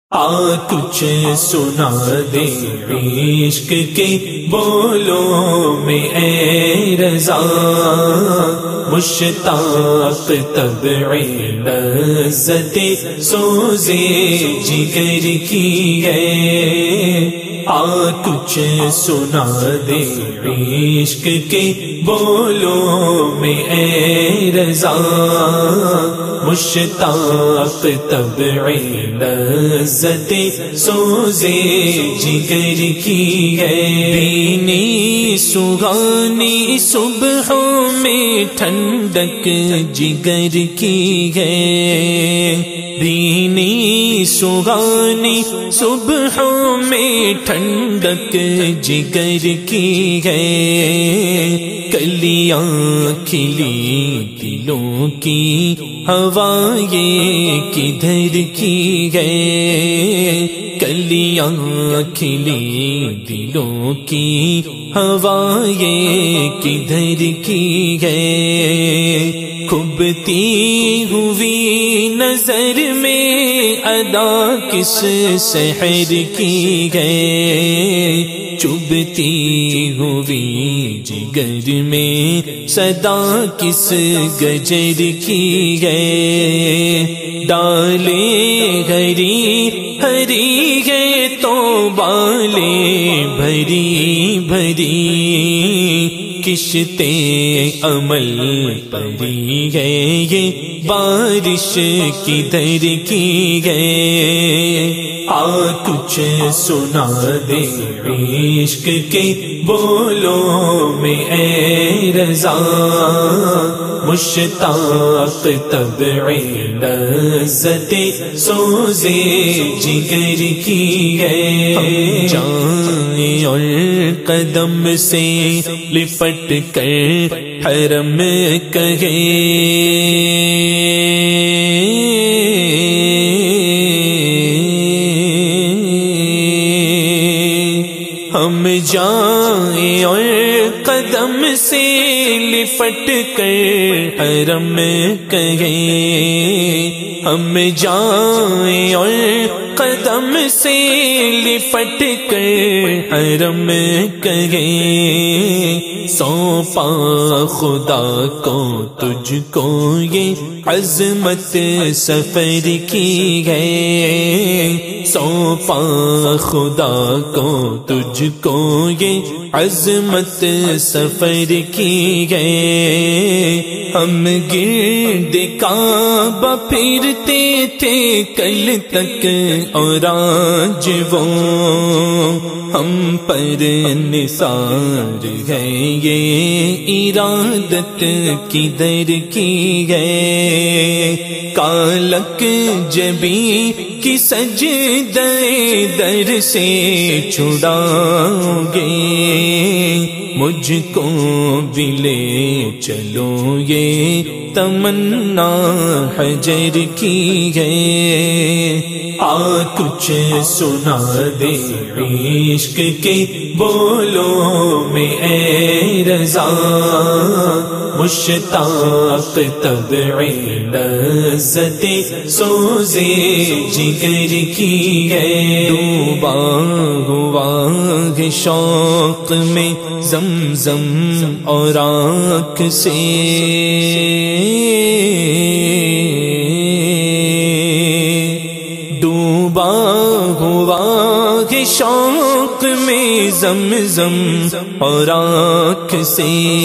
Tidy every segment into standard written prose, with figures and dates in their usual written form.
کچھ سنا دے عشق کے بولوں میں اے رضا، مشتاق طبع لذت سوزے جگر کی ہے۔ کچھ سنا دے عشق کے بولوں میں اے رضا، مشتاق طبع لذت سوزے جگر کی ہے۔ بینی سگانی صبحوں میں ٹھنڈک جگر کی ہے، بینی سگانی صبحوں میں ٹھنڈک جگر کی ہے۔ کلیاں کھلی دلوں کی ہوا یہ کدھر کی ہے، کلیاں کھلی دلوں کی ہوا یہ کدھر کی ہے۔ کھبتی ہوئی نظر میں ادا کس سحر کی ہے، چبھتی ہوئی جگر میں صدا کس گجر کی ہے۔ ڈالے ہری ہری ہے تو بالے بھری بھری، کشتیں عمل پری ہے یہ بارش کدھر کی ہے۔ کچھ سنا دے عشق کے بولوں میں اے رضا، مشتاق طبع لذت سوزے جگر کی ہے۔ ہم جائیں اور قدم سے لپٹ کر حرم کہیں، ہم جائیں اور قدم سے لپٹ کر حرم کہیں، ہم جائیں اور قدم سے لپٹ کر حرم کہیں۔ سونپا خدا کو تجھ کو یہ عظمت سفر کی ہے، سونپا خدا کو تجھ کو یہ عظمت سفر کی ہے۔ ہم گرد کعبہ پھرتے تھے کل تک اور آج وہ ہم پر نثار ہے یہ ارادت کدھر کی ہے۔ کالک جبی کی سجدے در سے چھڑاؤ گے، مجھ کو بھی لے چلو یہ تمنا حجر کی ہے۔ کچھ سنا دے عشق کے بولوں میں اے رضا، مشتاق طبع لذت سوزے جگر کی ہے۔ ڈوبا ہوا ہے شوق میں زمزم اور آنکھ سے، ڈوبا ہوا ہے شوق میں زمزم اور آنکھ سے،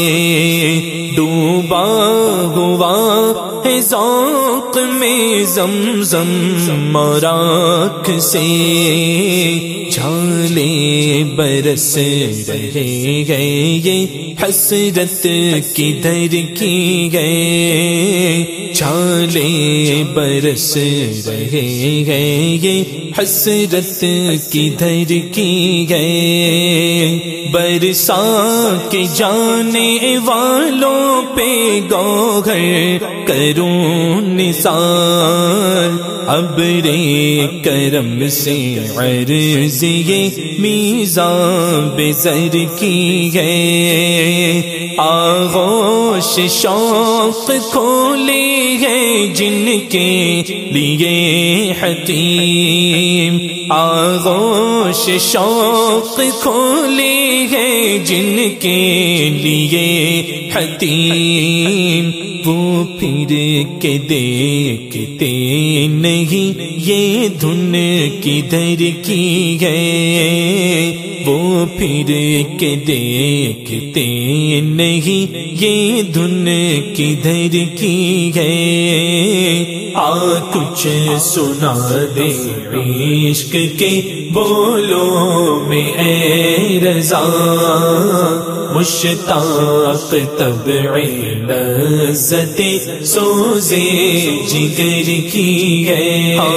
ڈوبا ہوا ہے ذوق میں زمزم اور آنکھ سے، جھالے برس رہے گئے یہ حسرت کدھر کی گئے، جھالے برس رہے گئے یہ حسرت کدھر کی گئے۔ برسا کے جانے والوں پہ گوہر کروں نثار ابر کرم سے عرض یہ میزان بزر کی ہے آغوش شوق کھولی ہے جن کے لیے حتیم آغوش شوق کھولی ہے جن کے لیے حتیم وہ پھر کے دیکھتے نہیں یہ دھن کدھر کی ہے وہ پھر کے دیکھتے نہیں یہ دھن کدھر کی ہے کچھ سنا دے عشق کے بولوں میں اے رضا مشتاق طبع لذت سوزے جگر کی ہے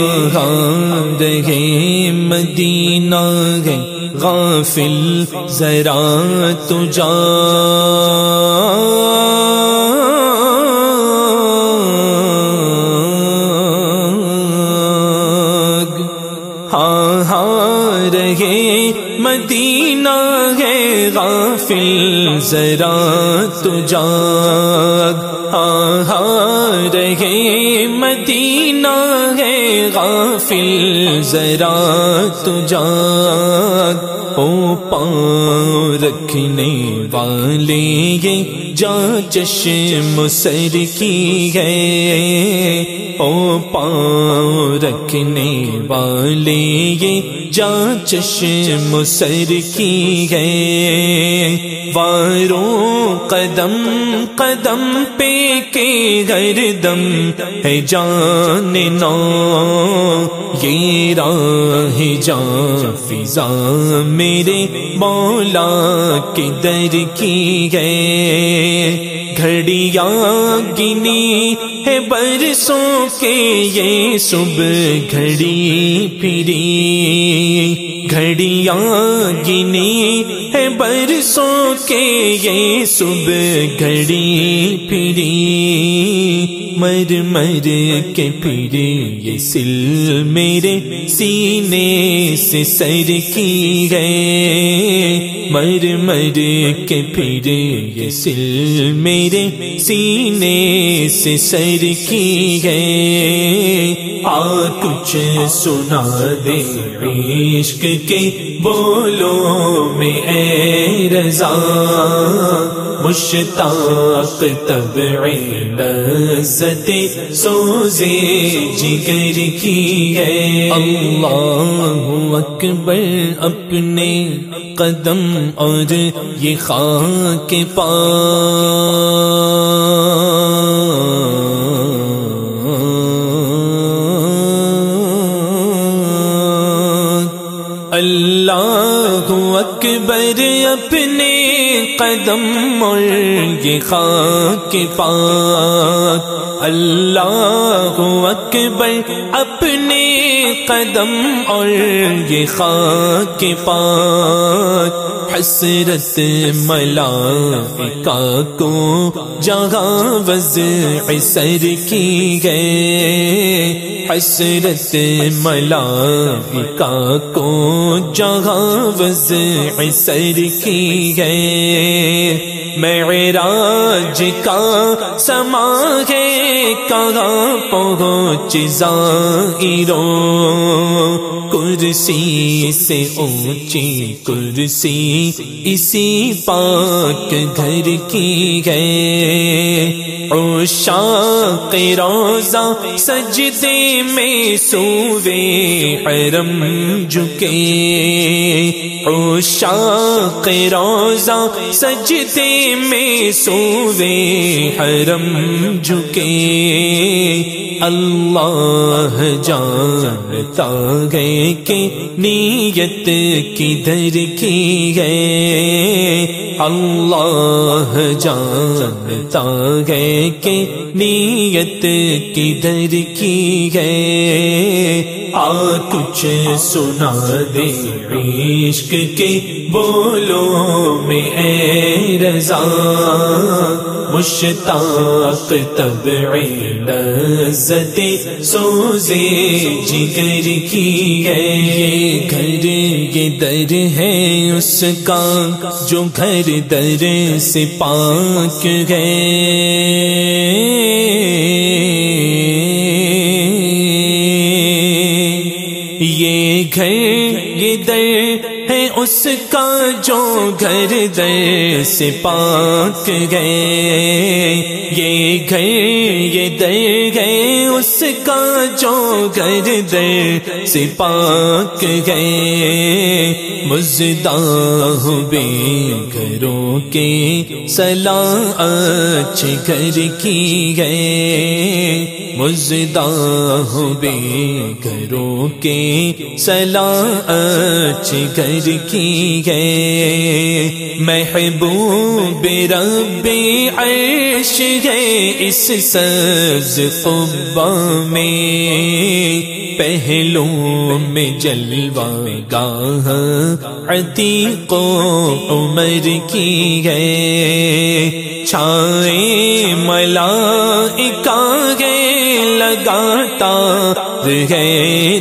رہے مدینہ ہے غافل ذرا تو جا رہے مدینہ ہے غافل ذرا تو جاگ رہے مدینہ ہے غافل ذرا تو جاگ او پاؤں رکھنے والے یہ جا چشم سر کی ہے او پاؤں رکھنے والے یہ جا چشم سر کی ہے واروں قدم قدم پہ کے ہر دم ہے جان نو یہ راہ جان فضا میرے مولا کے در کی ہے گھڑیاں گنی ہے برسوں کے یہ صبح گھڑی پھری گھڑیاں گنی ہے برسوں کے یہ صبح گھڑی پھری مر مر کے پھر یہ سل میرے سینے سے سر کی ہے مر مر کے پھر یہ سل میرے سینے سے سر کی ہے کچھ سنا دے عشق کے بولوں میں اے رضا مشتاق طبع لذت سوزے جگر کی ہے اللہ اکبر اپنے قدم اور یہ خاک اللہ اکبر اپنے قدم اور یہ خاک پاک اللہ اکبر اپنے قدم اور یہ خاک پاک حسرت ملائکہ کو جہاں وضع سر کی گئے حسرت ملائکہ کو جہاں وضع سر کی گئے معراج کا سما ہے کہاں پہنچ زائروں کرسی سے اونچی کرسی اسی پاک گھر کی ہے عشاق روضہ سجدے میں سوے حرم جھکے عشاق روضہ سجدے میں سوے حرم جھکے اللہ جانتا ہے کہ نیت کدھر کی ہے اللہ جانتا ہے کہ نیت کدھر کی ہے کچھ سنا دے عشق کے بولوں میں اے رضا، مشتاق طبع لذت سوزے جگر کی ہے۔ یہ گھر یہ در ہے اس کا جو گھر در سے پاک ہے، یہ گھر یہ در ہے اس کا جو گھر در سے پاک گئے، یہ گھر یہ در ہے اس کا جو گھر در سے پاک گئے۔ مزداں بے گھروں کے صلاح اچھے گھر کی گئے، مزداں بے گھروں کے صلاح اچھے گھر کی گئے۔ محبوب رب عرش ہے اس سبز قبہ میں، پہلوں میں جلوہ گاہ عتیق و عمر کی ہے، چھائے ملائکہ گئے لگاتار ہے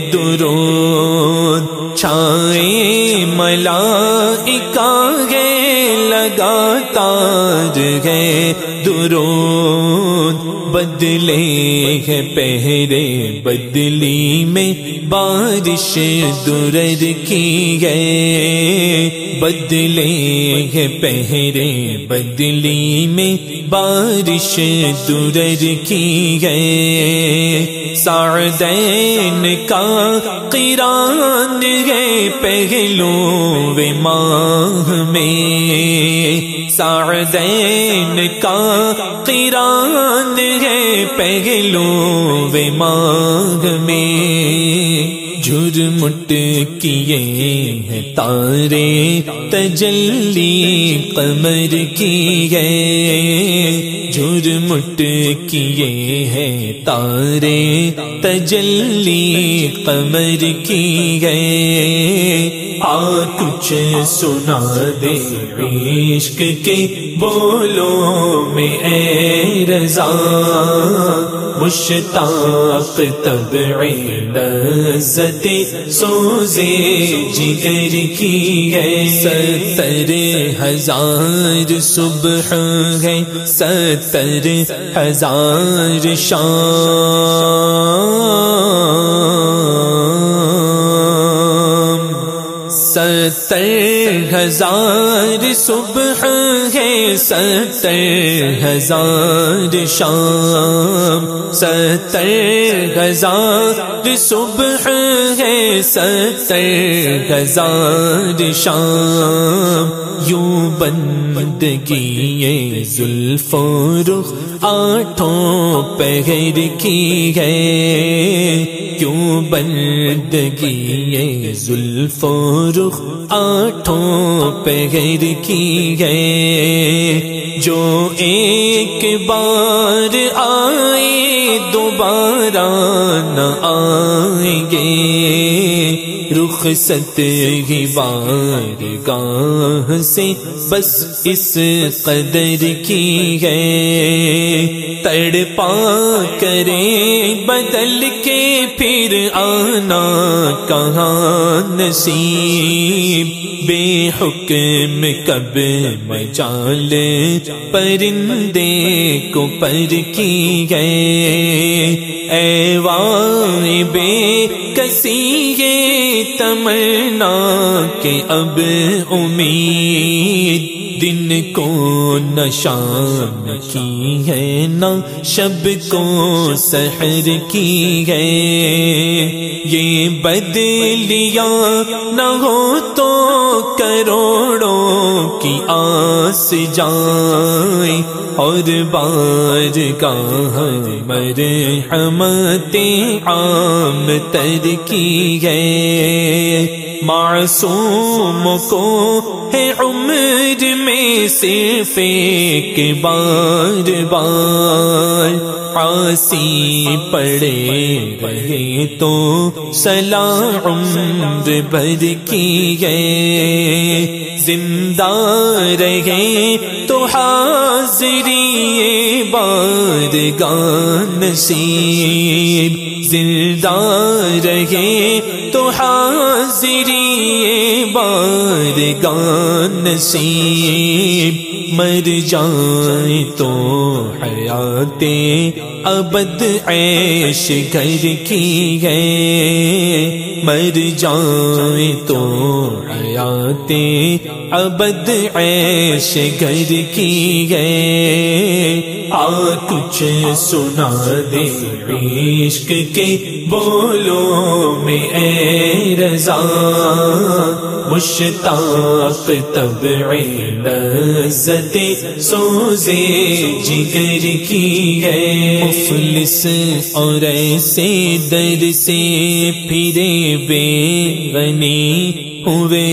درود، چھائے ملائکہ گئے لگاتار ہے درود، بدلے ہے پہرے بدلی میں بارش درر کی گئے، بدلے ہے پہرے بدلی میں بارش درر کی گئے۔ سعدین کا قران ہے پہلو و ماہ میں، سعدین کا قران ہے پہلو و ماہ میں، جھرمٹ کیے ہیں تارے تجلی قمر کی ہے، جھرمٹ کیے ہیں تارے تجلی قمر کی ہے۔ کچھ سنا دے عشق کے بولوں میں اے رضا، مشتاق طبع لذت سوزے جگر کی ہے۔ 70,000 صبح ہے 70,000 شام، 70,000 صبح ہے 70,000 شام، 70,000 صبح ہے 70,000 شام، یوں بندگی زلف و رخ آٹھوں پہر کی ہے، کیوں بندگی زلف و رخ آٹھوں پہر کی ہے، جو ایک بار آئے دوبارہ نہ آئیں گے، رخصت ہی بارگاہ سے بس اس قدر کی ہے، تڑپا کرے بدل کے پھر آنا کہاں نصیب، بے حکم کب مجال پرندے کو پر کی گئے، اے وائے بے کسی یہ تمنا کہ اب امید، دن کو نہ شام کی ہے نہ شب کو سحر کی ہے، یہ بدلیاں نہ ہو تو کروڑوں کی آس جائے، اور بارگاہ مرحمت عام تر کی ہے، معصوم کو ہے عمر میں صرف ایک بار بار عاصی پڑے رہے تو صلاح عمر بھر کی ہے زندہ رہے تو حاضری بارگاہ نصیب زندہ رہے تو حاضری بارگاہ نصیب مر جائیں تو حیات ابد عیش گھر کی ہے مر جائیں تو حیات ابد عیش گھر کی ہے کچھ سنا دے عشق کے بولوں میں اے رضا مشتاق طبع لذت سوزے جگر کی ہے مفلس اور ایسے در سے پھرے بے غنی ہوئے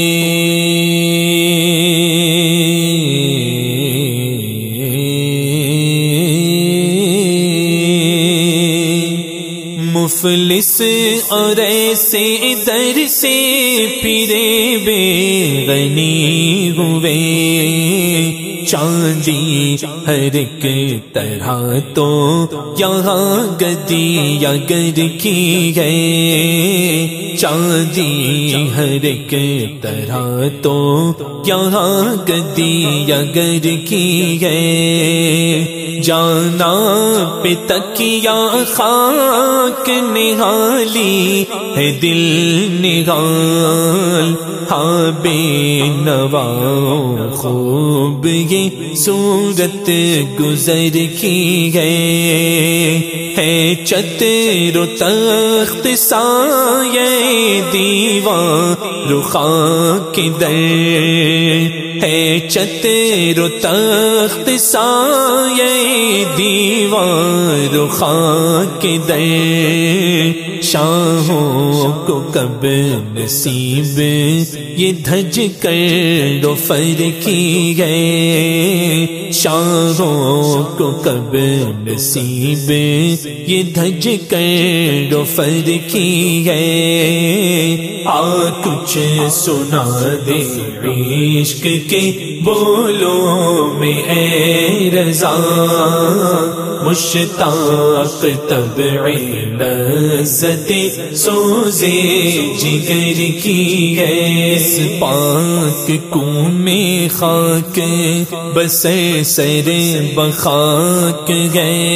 مفلس اور ایسے در سے پھرے بے غنی ہوئے چاندی ہر ایک طرح تو یہاں گدی اگر کی ہے چاندی ہر ایک طرح تو یہاں گدی اگر کی ہے جانا پہ تکیا خاک نہالی ہے دل نگال ہاں بے نوا خوب یہ صورت گزر کی ہے چتر و تخت سایہ دیوان رخا کے در ہے چتر و تخت سایہ دیوان رخا کے در شاہوں کو کب نصیب یہ دھج کر دوفر کی ہے شاہوں کو کب نصیب یہ دھج کر دوفر کی ہے کچھ سنا دے عشق کے بولوں میں اے رضا مشتاق طبع لذت سوزے جگر کی ہے اس پاک کنویں میں خاک بسر سر بخاک گئے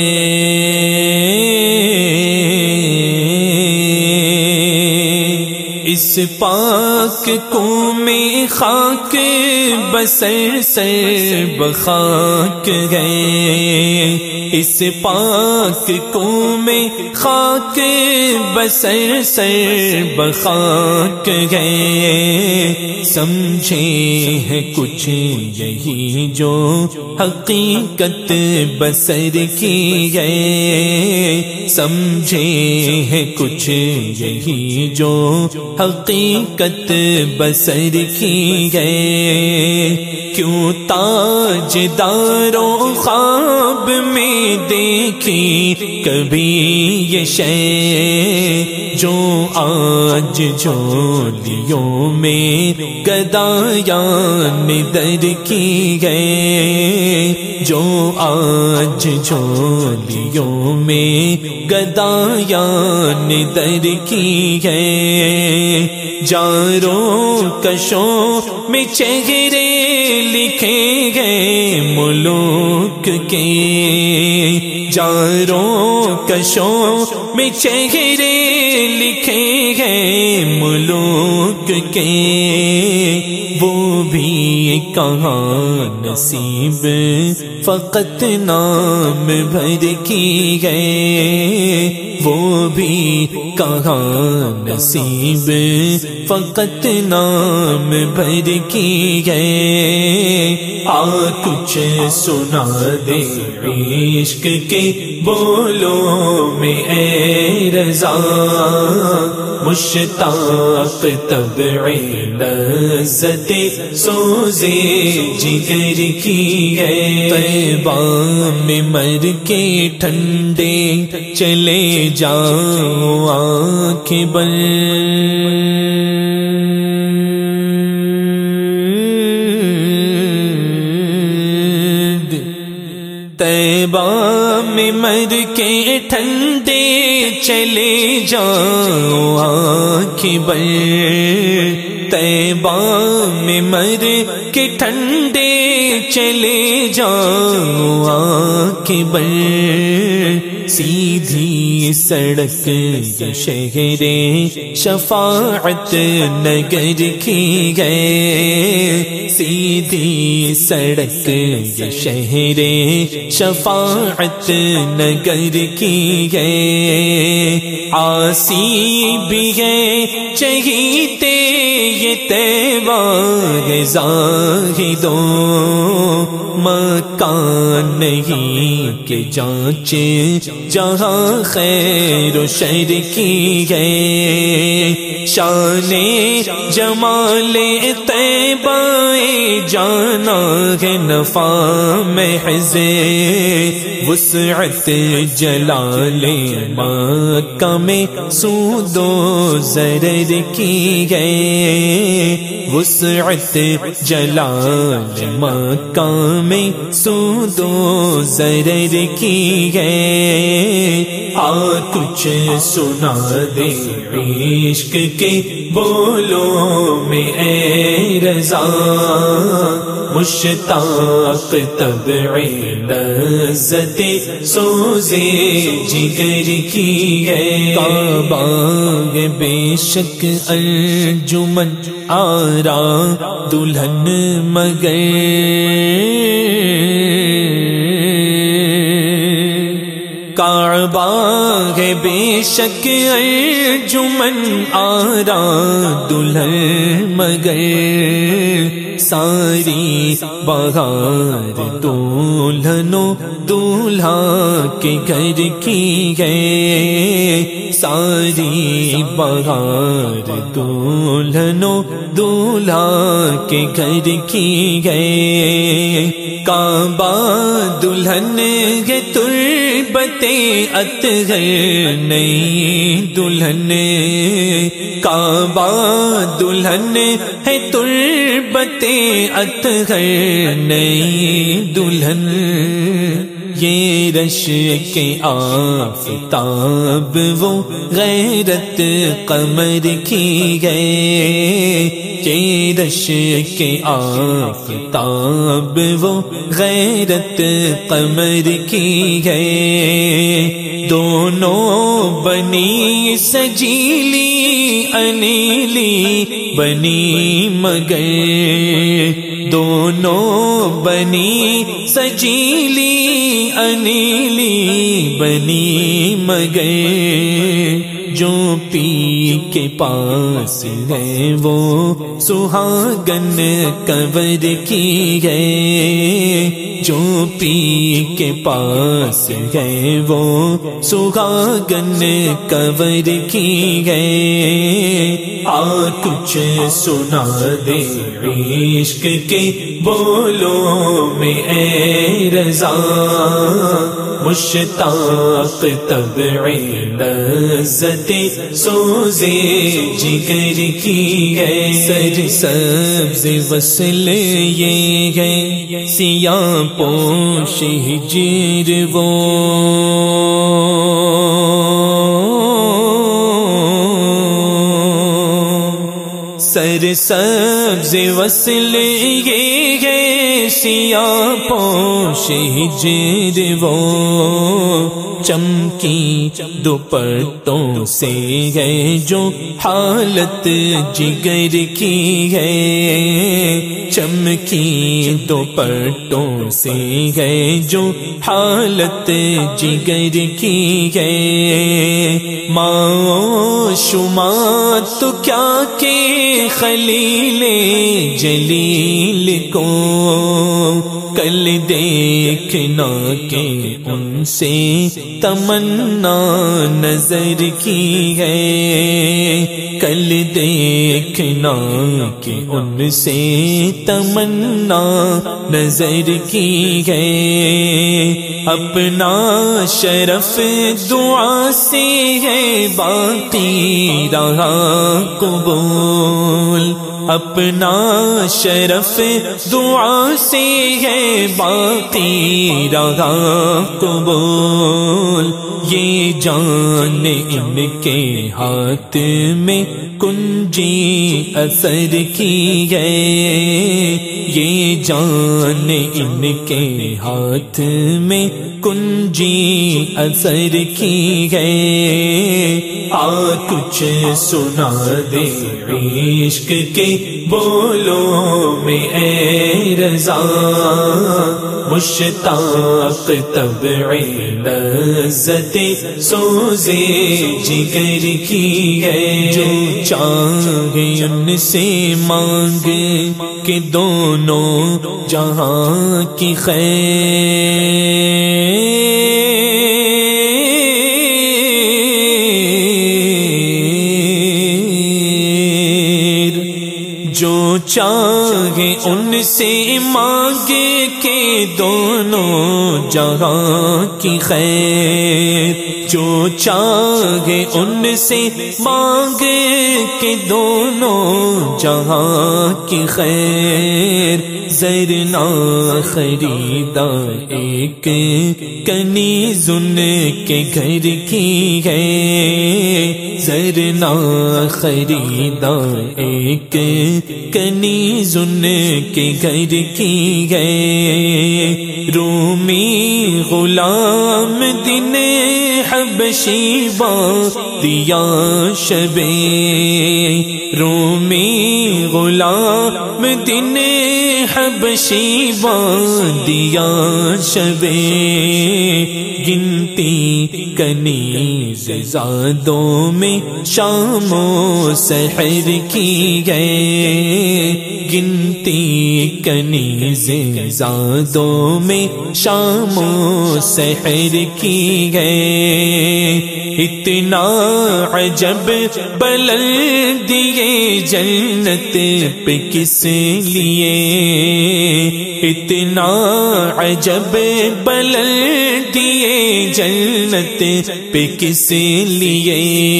اس پاک کنویں میں خاک بسر سر بخاک گئے اس پاک کنویں میں خاک بسر سر بخاک گئے سمجھے ہیں کچھ یہی جو حقیقت بسر کی ہے سمجھے ہیں کچھ یہی جو حقیقت بسر کی ہے کیوں تاج داروں خواب میں دیکھی کبھی یہ شے جو آج جھولیوں میں گدایان در کی گئے جو آج جھولیوں میں گدایان در کی گئے جاروں کشوں میں چہرے لکھے گئے ملوک کے جاروں کشوں میں چہرے لکھے گئے ملوک کے وہ بھی کہاں نصیب فقط نام بھر کی گئے وہ بھی کہاں نصیب فقط نام بھر کی ہے کچھ سنا دے عشق کے بولوں میں اے رضا مشتاق طبع لذت سوزے جگر کی ہے طیبہ میں مر کے ٹھنڈے چلے جاؤ آنکھیں بند طیبہ میں مر کے ٹھنڈے چلے جاؤ آنکھیں بند طیبہ میں مر کے ٹھنڈے چلے جاؤ آنکھیں بند سیدھی سڑک یہ شہر شفاعت نگر کی ہے سیدھی سڑک یہ شہر شفاعت نگر کی ہے عاصی بھی ہے چہیتے یہ طیبہ ہے زاہدوں مکان نہیں کہ جانچ جہاں خیر و شر کی ہے شان جمال طیبہ جانا ہے نفع محض وسعت جلال مکہ میں سود و ضرر کی ہے وسعت جلال مکہ میں سود و ضرر کی ہے کچھ سنا دے عشق کے بولوں میں اے رضا مشتاق طبع لذت سوزے جگر کی ہے کعبہ بے شک انجمن آرا دلہن مگر کعبہ ہے بے شک انجمن آرا دلہن مگر ساری بہار دلہنوں دولہا کے گھر کی ہے ساری بہار دلہنوں دولہا کے گھر کی ہے کعبہ دلہن ہے تربت اطہر نئی دلہن کعبہ دلہن ہے تربت اطہر نئی دلہن یہ رش کے آفتاب وہ غیرت قمر کی ہے یہ رش کے آفتاب وہ غیرت قمر کی ہے دونوں بنی سجیلی انیلی بنی مگر دونوں بنی سجیلی انیلی بنی مگر جو پی کے پاس ہے وہ سہاگن کنور کی ہے جو پی کے پاس ہے وہ سہاگن کنور کی ہے کچھ سنا دے عشق کے بولوں میں اے رضا مشتاق طبع لذت سوزے جگر کی ہے سر سبز وصل یہ ہے سیاہ پوش ہجر وہ سر سبز وصل یہ ہے سیاہ پوش ہجر وہ چمکی دوپٹوں سے ہے جو حالت جگر کی ہے، چمکی دوپٹوں سے ہے جو حالت جگر کی ہے، ماں شما تو کیا کہ خلیل جلیل کو کل دیکھنا کہ ان سے تمنا نظر کی ہے، کل دیکھنا کہ ان سے تمنا نظر کی ہے، اپنا شرف دعا سے ہے باقی رہا قبول، اپنا شرف دعا سے ہے باقی رہا قبول، یہ جان ان کے ہاتھ میں کنجی اثر کی ہے، یہ جان ان کے ہاتھ میں کنجی اثر کی ہے، آ کچھ سنا دے عشق کے بولوں میں اے رضا، مشتاق طبع لذت سوزے جگر کی ہے، جو چاہے ان سے مانگ کہ دونوں جہاں کی خیر، جو چاہے ان سے مانگے کہ دونوں جہاں کی خیر، جو چاہے ان سے مانگے کہ دونوں جہاں کی خیر، زرنا خریدا ایک کنیز ان کے گھر کی ہے، زرنا خریدا ایک کنیز ان کے گھر کی ہے، رومی غلام دن حبشی دیا شبے، رومی غلام دن حبشی دیا شبے، گنتی کنیز زادوں میں شام و سحر کی گئے، گنتی کنیز زادوں میں شام و سحر کی گئے، اتنا عجب بلندیے جنت پہ کس لیے، اتنا عجب بلندیے جنت پہ کس لیے،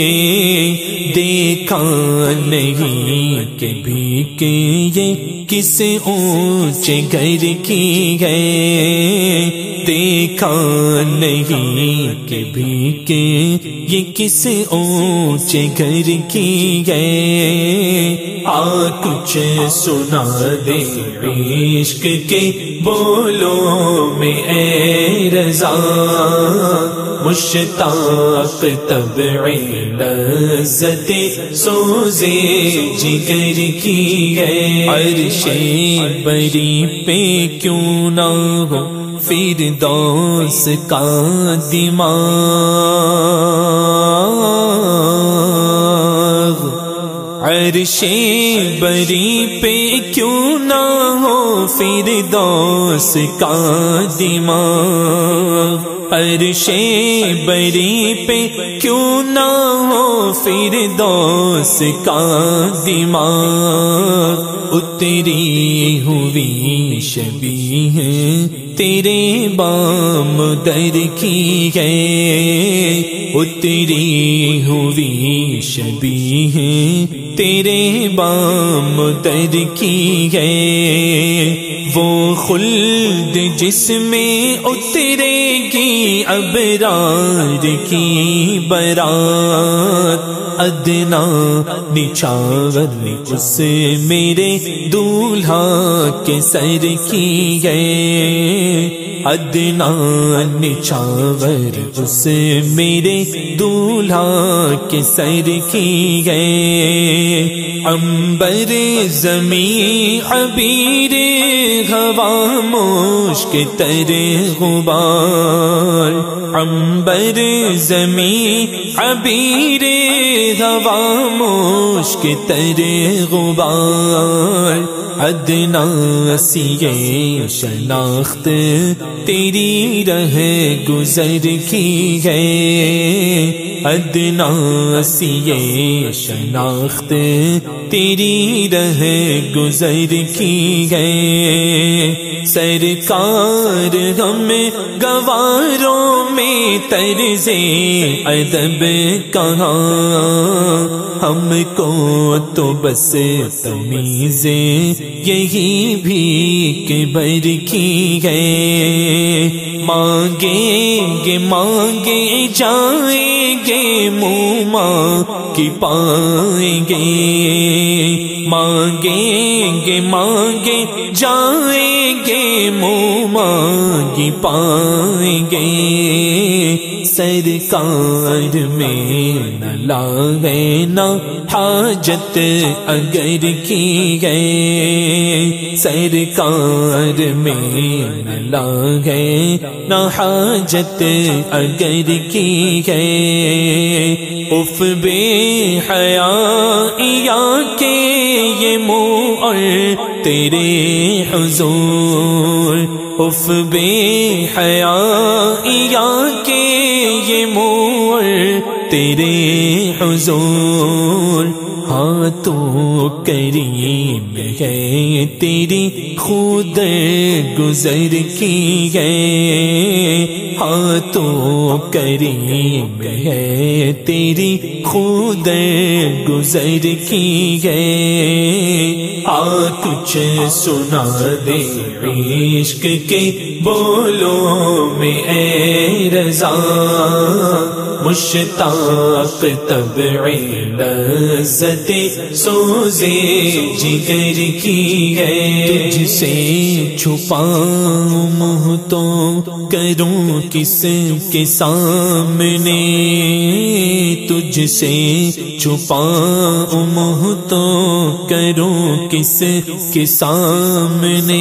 دیکھا نہیں کہ بھی کہ یہ کس اونچے گھر کی ہے، دیکھا نہیں کہ بھی کہ یہ کس اونچے گھر کی ہے، آ کچھ سنا دے عشق کے بولوں میں اے رضا، مشتاق طبع لذت سوزے جگر کی ہے، عرش بری پہ کیوں نہ ہو فردوس کا دماغ، عرش بری پہ کیوں نہ ہو فردوس کا دماغ، عرش بری پہ کیوں نہ ہو فردوس کا دماغ، اتری ہوئی شبیہ تیرے بام در کی ہے، اتری ہوئی شبیہ تیرے بام در کی ہے، وہ خلد جس میں اترے گی ابرار کی برات، ادنا نچھاور اس میرے دولہا کے سر کی ہے، ادنا نچھاور اس میرے دولہا کے سر کی ہے، عنبر زمین عبیر ہوا مشک تر غبار، عنبر زمین عبیر ہوا مشک تر غبار، ادنا سیے شناخت تیری رہ گزر کی ہے، ادنا سیے شناخت تیری رہ گزر کی ہے، سرکار ہم گواروں میں طرز ادب کہاں، ہم کو تو بس تمیز یہی بھیک بھر کی ہے، مانگیں گے مانگے جائیں گے منہ مانگ پائیں گے، مانگیں گے مانگے جائیں گے منہ مانگ پائیں گے، سرکار میں نہ لاغے نہ حاجت اگر کی گئے، سرکار میں نہ لاغے نہ حاجت اگر کی گئے، اف بے حیاء کے یہ منہ اور تیرے حضور، اف بے حیاء کے یہ منہ اور تیرے حضور، ہاں تو کریم ہے تیری خود گزر کی ہے، ہاں تو کریم ہے تیری خود گزر کی ہے، آ کچھ سنا دے عشق کے بولوں میں اے رضا، مشتاق طبع لذت سوزے جگر کی ہے، تجھ سے چھپاؤں منہ تو کروں کس کے سامنے، تجھ سے چھپاؤں منہ تو کروں کس کے سامنے،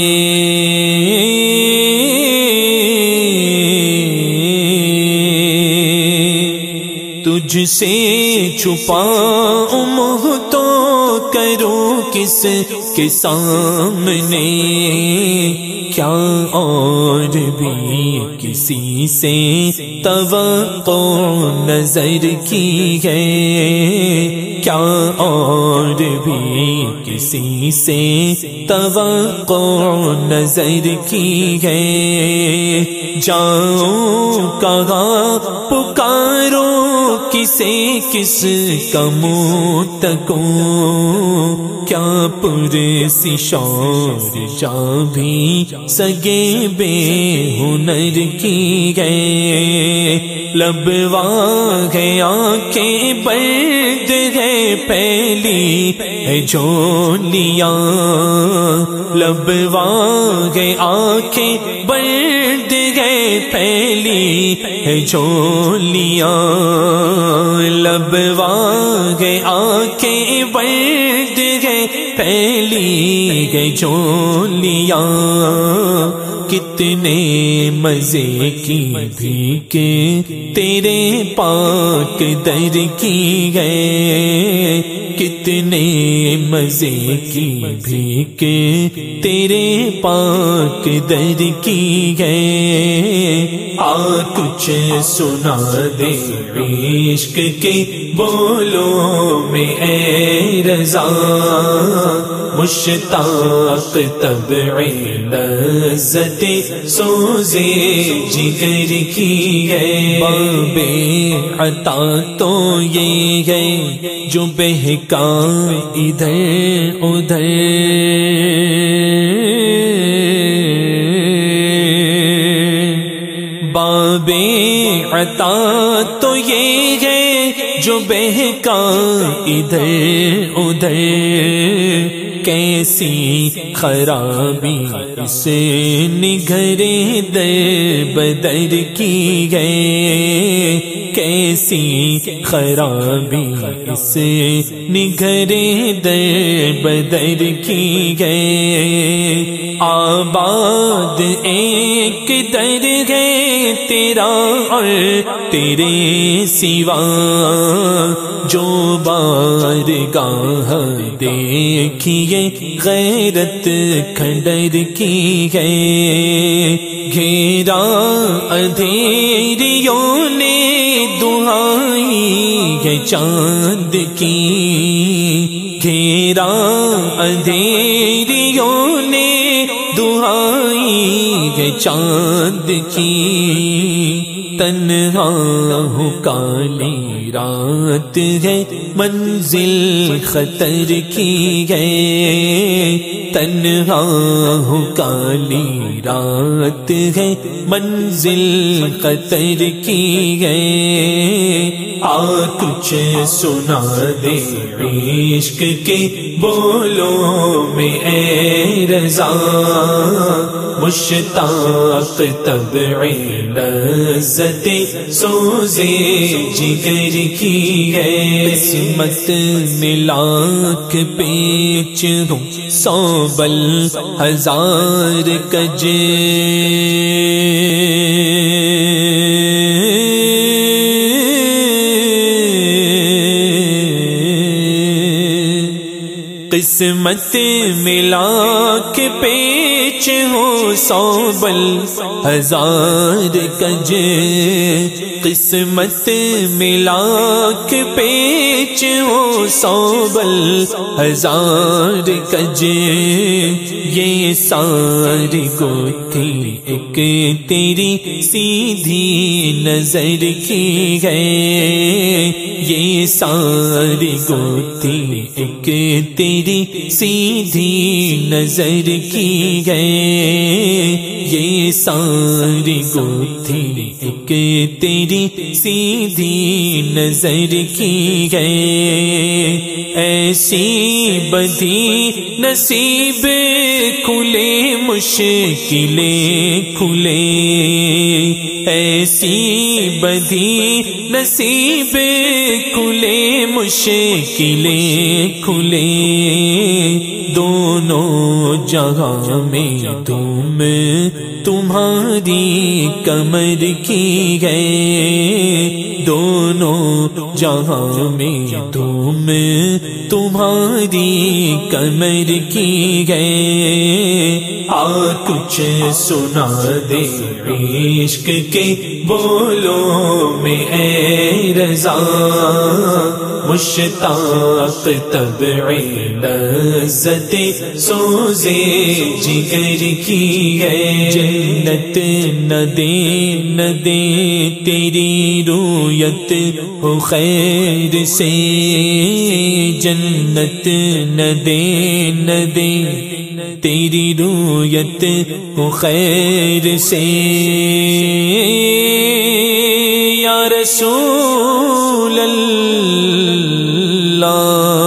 تجھ سے چھپاؤں منہ تو کروں کس کے سامنے، کیا اور بھی کسی سے توقع نظر کی ہے، کیا اور بھی کسی سے توقع نظر کی ہے، جاؤں کہاں پکارو کسے کس کا منہ تکوں، کیا پرسی شور جا بھی سگے بے ہنر کی گئے، لبوا ہے آنکھیں برد ہے پہلی ہے جھولیاں، لبوا ہے آنکھیں برد ہے پہلی ہے جھولیاں، لبوا ہے آنکھیں برد ہے پہلی ہے جھولیاں، کتنے مزے کی بھیک تیرے پاک در کی گئے، کتنے مزے کی بھیک تیرے پاک در کی گئے، آ کچھ سنا دے عشق کے بولوں میں اے رضا، مشتاق طبع لذت سوزے جگر کی ہے، باب عطا تو یہ ہے جو بہکا ادھر ادھر، باب عطا تو یہ ہے جو بہکا ادھر ادھر، کیسی خرابی سے نگھرے در بدر کی گئے، کیسی خرابی سے نگھرے در بدر کی گئے۔ آباد ایک در ہے تیرا اور تیرے سوا، جو بارگاہ دیکھیے غیرت کھنڈر کی ہے، گھیرا اندھیریوں نے دہائی ہے چاند کی، گھیرا اندھیریوں نے دہائی ہے چاند کی، تنہا ہوں کالی رات ہے منزل خطر کی ہے، تنہا ہوں کالی رات ہے منزل خطر کی ہے۔ آ کچھ سنا دے عشق کے بولوں میں اے رضا، مشتاق طبع لذت سوزے جگر کی ہے، قسمت میں لاکھ پیچ ہوں سو بل ہزار کج، قسمت ملا کے پیچ ہو سو بل ہزار کج، قسمت ملا کے پیچ ہو سو بل ہزار کج، یہ ساری گوتھی ایک تیری سیدھی نظر کی ہے، یہ ساری گوتھی ایک تیری سیدھی نظر کی ہے، یہ ساری گوتھی ایک تیری سیدھی نظر کی ہے، ایسی بدھی نصیب کھلے مشکلیں کھلے، ایسی بدھی نصیب کھلے مشکلیں کھلے، دونوں جہاں میں تم تمہاری کمر کی ہے، دونوں جہاں میں تم تمہاری کمر کی ہے۔ آ کچھ سنا دے عشق کے بولوں میں اے رضا، مشتاق طبع لذت سوزے جگر کی ہے، جنت نہ دے تیری رویت ہو خیر سے، جنت نہ دے تیری رویت ہو خیر سے، یا رسول اللہ،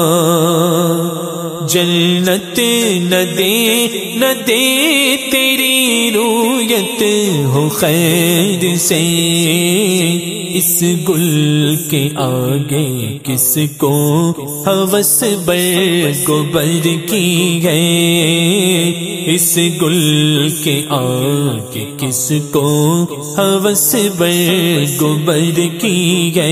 جنت نہ دے تیری رویت ہو خیر سے، اس گل کے آگے کس کو ہوس برگوبر کی ہے، اس گل کے آگے کس کو ہوس برگوبر کی ہے،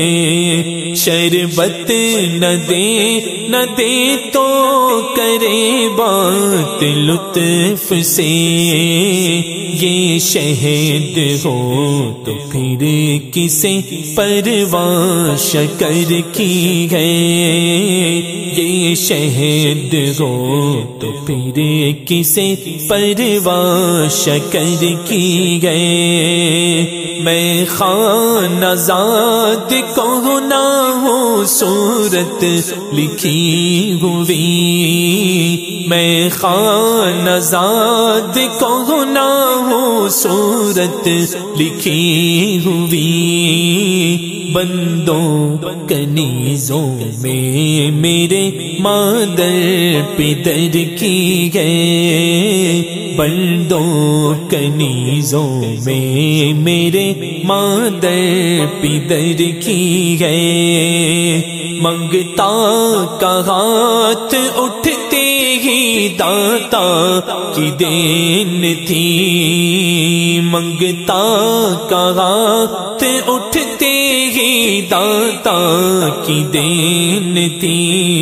شربت نہ دے تو کرے بات لطف سے، یہ شہد ہو تو پھر کسے پرواہ شکر کی ہے، یہ شہد ہو تو پھر کسے پرواہ شکر کی ہے، میں خانہ زاد کو نہ ہوں صورت لکھی ہوئی، میں خانہ زاد کو نہ ہوں صورت لکھی ہوئی، بندوں کنیزوں میں میرے مادر پدر کی گئے، بندوں کنیزوں میں میرے مادر پدر کی گئے، منگتا کا ہاتھ اٹھتے ہی داتا کی دین تھی، منگتا کا ہاتھ اٹھتے ہی داتا کی دین تھی،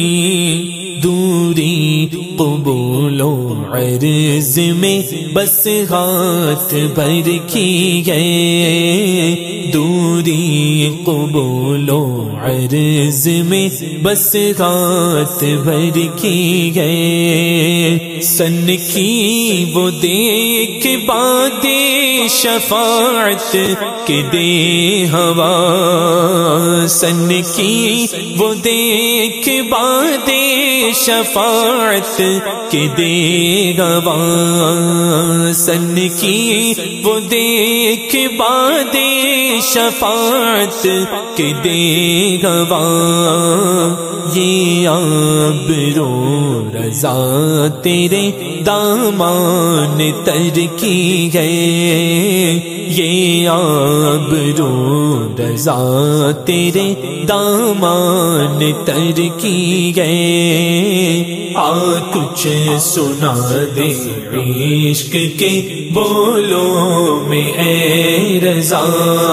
دوری قبول و عرض میں بس ہاتھ بھر کی گئے، دوری قبول و عرض میں بس ہاتھ بھر کی گئے، سن کی وہ دیکھ باد شفاعت کے دے ہوا، سن کی وہ دیکھ باد شفاعت کے دے گوا، سن کی وہ دیکھ باد شفاعت کے دے گوا، یہ آبرو رضا تیرے دامان تر کی گئے، یہ آبرو رضا تیرے دامان تر کی گئے، آ کچھ سنا دے عشق کے بولوں میں اے رضا،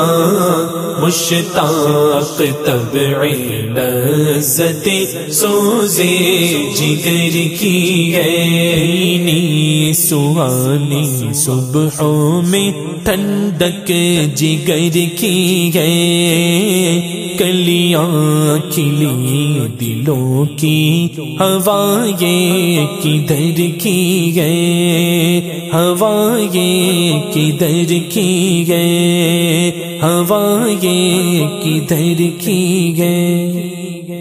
مشتاق طبع لذت سوزے جگر کی ہے، نی سہانی صبحوں میں ٹھنڈک جگر کی ہے، کلیاں کھلی دلوں کی ہوائیں کدھر کی گئے، ہوائیں کدھر کی گئے، ہوائیں کدھر کی گئے۔